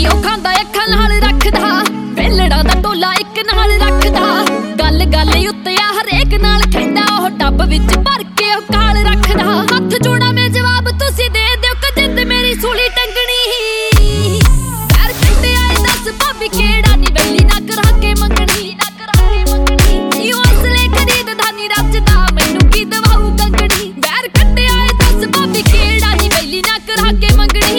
ਨਹੀਂ ਉਹ ਖਾਂਦਾ ਅੱਖਾਂ ਨਾਲ ਰੱਖਦਾ, ਵੇਲੜਾਂ ਦਾ ਟੋਲਾ ਇੱਕ ਨਾਲ ਰੱਖਦਾ। ਗੱਲ ਗੱਲ ਉੱਤੇ ਆ ਹਰੇਕ ਨਾਲ ਕਹਿੰਦਾ, ਉਹ ਟੱਬ ਵਿੱਚ ਭਰ ਕੇ ਉਹ ਕਾਲ ਰੱਖਦਾ। ਹੱਥ ਜੋੜਾ ਮੈਂ ਜਵਾਬ ਤੁਸੀਂ ਦੇ ਦਿਓ, ਕਜਿੰਦ ਮੇਰੀ ਸੂਲੀ ਟੰਗਣੀ। ਪੈਰ ਕੱਟੇ ਆਏ ਦੱਸ ਭਾਬੀ ਕਿਹੜਾ ਨੀ ਵੈਲੀ ਨਾ ਕਰਾ ਕੇ ਮੰਗਣੀ। ਨੀ ਉਹ ਅਸਲੇ ਖਰੀਦਦਾ ਨੀ ਰੱਜਦਾ, ਮੈਨੂੰ ਕੀ ਦਵਾਊ ਕੰਗਣੀ। ਪੈਰ ਕੱਟੇ ਆਏ ਦੱਸ ਭਾਬੀ ਕਿਹੜਾ ਨੀ ਵੈਲੀ ਨਾ ਕਰਾ ਕੇ ਮੰਗਣੀ।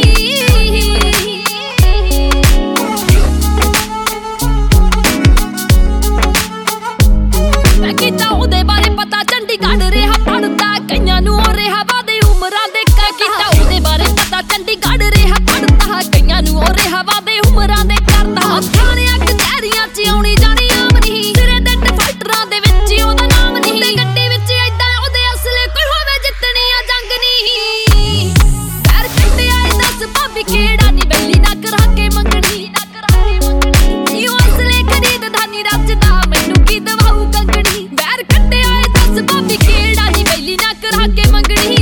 ਕੀਤਾ ਉਹਦੇ ਬਾਰੇ ਪਤਾ ਚੰਡੀਗੜ੍ਹ ਰਿਹਾ ਪੜਦਾ, ਕਈਆਂ ਨੂੰ ਉਹ ਰਿਹਾ ਵਾਦੇ ਉਮਰਾਂ ਦੇ ਕਰਦਾ। ਕੀਤਾ ਉਹਦੇ ਬਾਰੇ ਪਤਾ ਚੰਡੀਗੜ੍ਹ ਰਿਹਾ ਪੜਦਾ, ਕਈਆਂ ਨੂੰ ਉਹ ਰਿਹਾ ਵਾਦੇ ਉਮਰਾਂ ਦੇ ਕਰਦਾ। ਥਾਣਿਆਂ ਕਚਹਿਰੀਆਂ ਚ ਆਉਣੀ ਜਾਣੀ ਆਮ ਨਹੀਂ, ਸਿਰੇ ਦੇ ਡਿਫਾਲਟਰਾਂ ਦੇ ਵਿੱਚ ਉਹਦਾ ਨਾਮ ਨਹੀਂ। ਉਹਦੇ ਗੱਡੀ ਵਿੱਚ ਏਦਾਂ ਉਹਦੇ ਅਸਲੇ ਕੋਈ ਹੋਵੇ ਜਿੱਤਣੀ ਆ ਜੰਗ ਨਹੀਂ। ਪੈਰ ਕੱਟੇ ਆਏ ਦੱਸ ਭਾਬੀ ਕਿਹੜਾ ਨੀ ਵੈਲੀ ਨਾ ਕਰਾ ਕੇ ਮੰਗਣੀ। ਨੀ ਉਹ ਅਸਲੇ ਖਰੀਦਦਾ ਨੀ ਰੱਜਦਾ, ਮੈਨੂੰ ਕੀ ਦਵਾਊ ਕੰਗਣੀ। ਪੈਰ ਕੱਟੇ ਆਏ ਦੱਸ ਭਾਬੀ ਕਿਹੜਾ ਨੀ ਵੈਲੀ ਨਾ ਕਰਾ ਕੇ ਮੰਗਣੀ।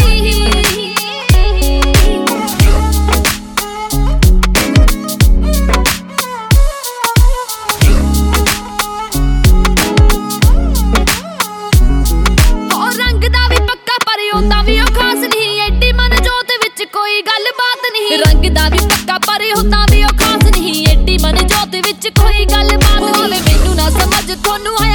ਰੰਗ ਦਾ ਵੀ ਪੱਕਾ ਪਰ ਉਹਦਾ ਵੀ ਉਹ ਖਾਸ ਨਹੀਂ, ਐਡੀ ਮਨ ਜੋਤ ਵਿੱਚ ਕੋਈ ਗੱਲ ਬਾਤ ਨਹੀਂ। ਰੰਗ ਦਾ ਵੀ ਪੱਕਾ ਪਰ ਉਹਦਾ ਵੀ ਉਹ ਖਾਸ ਨਹੀਂ, ਐਡੀ ਮਨ ਜੋਤ ਵਿੱਚ ਕੋਈ ਗੱਲ ਬਾਤ ਨਹੀਂ। ਮੈਨੂੰ ਨਾ ਸਮਝ ਤੁਹਾਨੂੰ